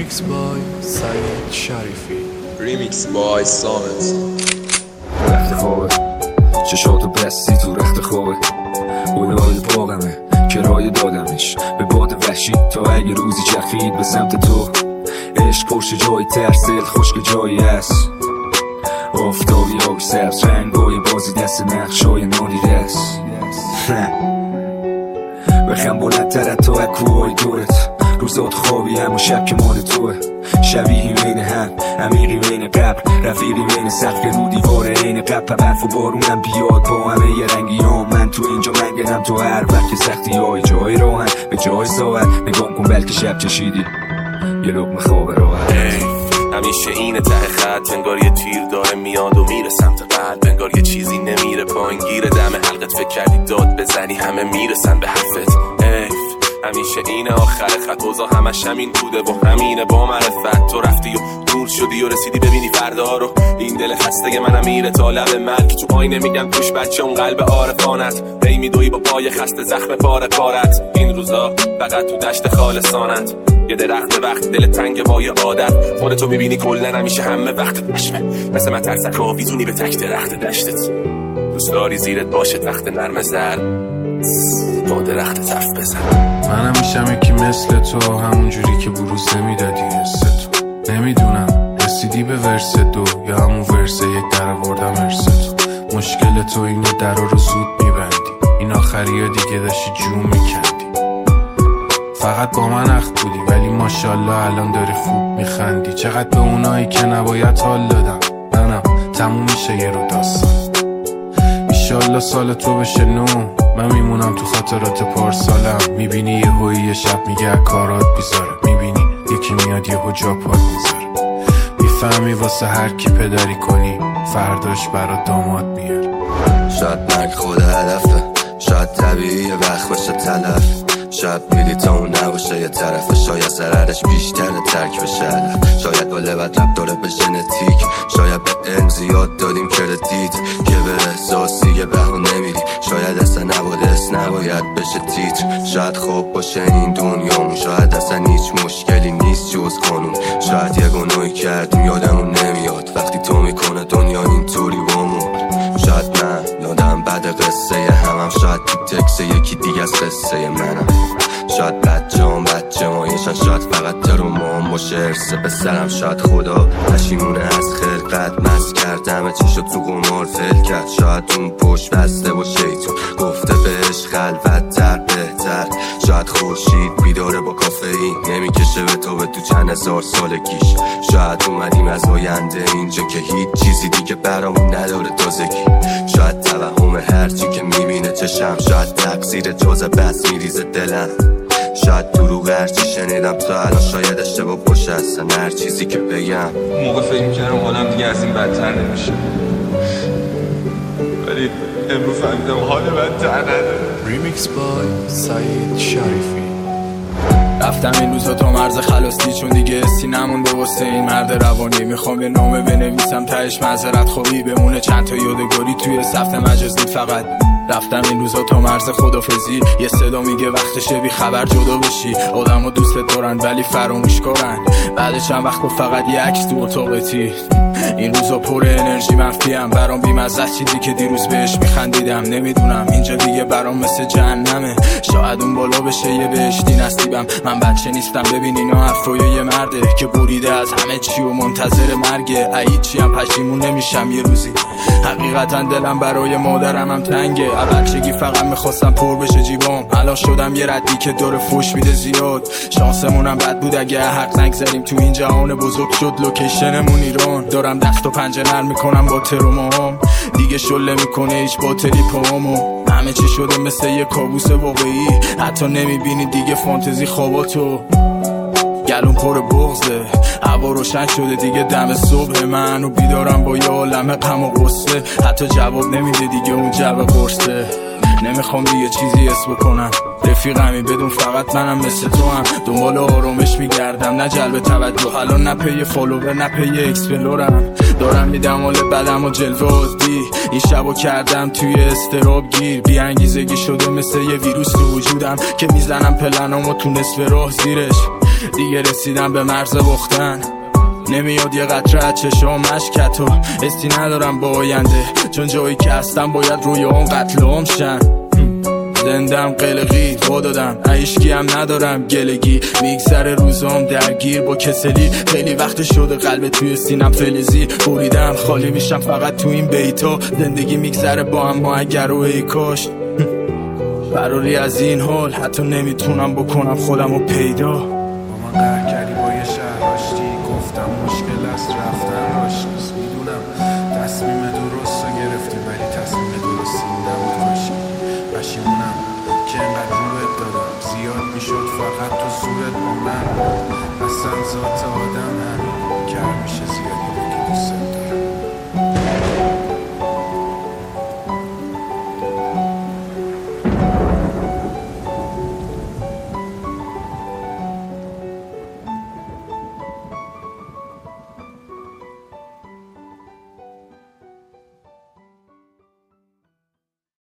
ریمیکس بای سعید شریفی. ریمیکس بای سامت. رخت خوبه چشاتو بستی تو رخت خوبه اولای باقمه کرایه دادمش به باد وحشی تا اگه روزی چرخید به سمت تو. عشق پرش جای ترس دل خشک جایی هست، آفتابی آبی سبز رنگای بازی دست نقشای نادیده است. بخم بلندتر تا اکوهای دورت، روزات خوابی هم و شب که مال توه. شبیهی بین هم عمیقی بین قبر، رفیقی بین سقف رو دیواره عین قبر. برف و بارونم بیاد با همه یه رنگیام، من تو اینجا منگنم تو هر وقت که سختی های جای راهن به جای ساعت. نگام کن بلکه شب چشیدی یه لقمه خواب راحت. همیشه اینه ته خط، انگار یه تیر داره میاد و میره سمت قلب، انگار یه چیزی نمیره پایین گیره دم حلقت. فکر کردی داد بزنی همه میرسن به حرفت. همیشه اینه آخر خط، اوضاع همش همین بوده و همینه با معرفت. تو رفتی و دور شدی و رسیدی ببینی فردا رو. این دل خسته منم میره تا لب مرگ، تو آینه میگم توش بچه اون قلب عارفانت. هی میدوی با پای خسته زخم پاره پارت. این روزا فقط تو دشت خالصانت، یه درخت وقت دل تنگ با یه عادت. خودتو میبینی کلن همیشه همه وقتت نشمه، مثل من ترسک آویزونی به تک درخت دشتت. دوست داری زیرت باشه تخت نرم زرد با درخت تف بزن. منم میشم یکی مثل تو، همون جوری که بروز نمیدادی حس تو. نمیدونم رسیدی به ورس دو یا همون ورس یک در آوردم ارس تو. مشکل تو اینه درا رو زود میبندی، این آخری ها دیگه داشتی جون میکندی. فقط با من اخت بودی ولی ماشالله الان داری خوب میخندی. چقدر به اونایی که نباید حال دادم، منم تموم میشه یه رو داستان. ایشالله سال تو بشه نو، من میمونم تو خاطرات پارسالم. میبینی یه هوی یه شب میگه کارات بیزاره، میبینی یکی میاد یه هو جا پاک میذاره. میفهمی واسه هر کی پدری کنی فرداش برات داماد میاره. شاید مرگ خود هدفه، شاید طبیعیه وقت بشه تلف. شاید میدی تا اون نباشه یه طرفه، شاید ضررش بیشتره ترک بشه. شاید با لبت رب داره به ژنتیک، شاید به علم زیاد دادیم کردیت که به احساسی یه بهونه نمیدی. شاید اصلا نباید بشه تیتر. شاید خوب باشه این دنیامون، شاید اصلا هیچ مشکلی نیست جز قانون. شاید یه گناهی کردیم یادمون نمیاد وقتی تو میکنه دنیا اینطوری بامون. شاید من یادم بعد قصه همم، شاید تو تکس یکی دیگه از قصه منم. شاید بچه مایشن، شاید فقط ترومان باشه ارسه به سرم. شاید خدا پشیمونه از خلقت، مست کردم چی شد تو قمار فل کرد. شاید اون پشت بسته و شیطون گفته بهش خلوت تر بهتر. شاید خورشید بیداره با کافئین، نمیکشه به تو چند هزار سالگیش. شاید اومدیم از آینده اینجا که هیچ چیزی دیگه برامون نداره تازگی. شاید توهم هرچی که میبینه چشم، شاید تقصیر جازه بس میریزه دلم. شاید دروغ هرچی شنیدم تا الان شاید اشتباه باشه اصلا هر چیزی که بگم. موقع فکر میکردم حالم دیگه از این بدتر نمیشه، ولی امروز فهمیدم حال بدتر نداره. ریمیکس بای سعید شریفی. رفتم این روزا تا مرز خلاصی، چون دیگه حسی نمونده واسه این مرد روانی. میخوام یه نامه بنویسم تهش معذرت خوابی بمونه، چند تا یادگاری توی صفحه مجازی. فقط رفتم این روزا تا مرز خدافزی، یه صدا میگه وقتشه بی خبر جدا بشی. آدمو دوستت دارن ولی فراموش کارن. بعد چند وقت فقط یه عکس تو اتاقتی. این روزا پر انرژی منفیم، برام بی‌مزه چیزی که دیروز بهش میخندیدم. نمیدونم اینجا دیگه برام مثل جهنمه، شاید اون بالا بشه یه بهشتی نصیبم. من بچه نیستم ببین اینا حرفای یه مرده که بریده از همه چی و منتظر مرگه. هیچی هم پشیمون نمیشم یه روزی، حقیقتا دلم برای مادرم هم تنگه. بچگی فقط میخواستم پر بشه جیبام، الان شدم یه ردی که داره فوش میده زیاد. شانسمونم بد بود اگه حق نگذاریم تو این جهان بزرگ شد لوکیشنمون ایران. دارم دست و پنجه نرم میکنم با ترومام، دیگه شله میکنه هیچ باطلی پامو. همه چی شده مثل یه کابوس واقعی، حتی نمیبینی دیگه فانتزی خواباتو. گلون پر بغضه، هوا روشن شده دیگه دم صبح. من و بیدارم با یه عالمه غم و غصه، حتی جواب نمیده دیگه اون جو قرصه. نمیخوام دیگه چیزی حس بکنم، رفیقمی بدون فقط منم مثل تو هم. دنبال آرامش میگردم نه جلب توجه، الان نه پی فالوور نه پی اکسپلورم. دارم میدم حال بدم و جلوه عادی، این شبو کردم توی استراب گیر. بی انگیزگی شده مثل یه ویروس تو وجودم که میزنم پلنامو تو نصف راه زیرش. دیگه رسیدم به مرز بختن، نمیاد یه قطره چشم مشکتو استی ندارم با آینده، چون جایی که هستم باید روی اون قتل عام شن. زندم قلقی با دادم عیشگی هم ندارم گلگی، میگذره روزام درگیر با کسلی، خیلی وقت شده قلب توی سینم فلزی بریدم، خالی میشم فقط تو این بیتا، زندگی میگذره با هم ما اگر و ای کاش فراری از این حال حتی نمیتونم بکنم خودم رو پیدا. با من قهر کردی با یه شهر آشتی، گفتم مشکل است رفتن راش نیست، میدونم تصمیم درست رو گرفتی ولی تصمیم درستی نبود کاشی. پشیمونم که انقدر روت دادم، زیاد میشد فقط تو زورت با من، اصلا ذات آدم همین کر میشه زیادی بگی دوست دارم.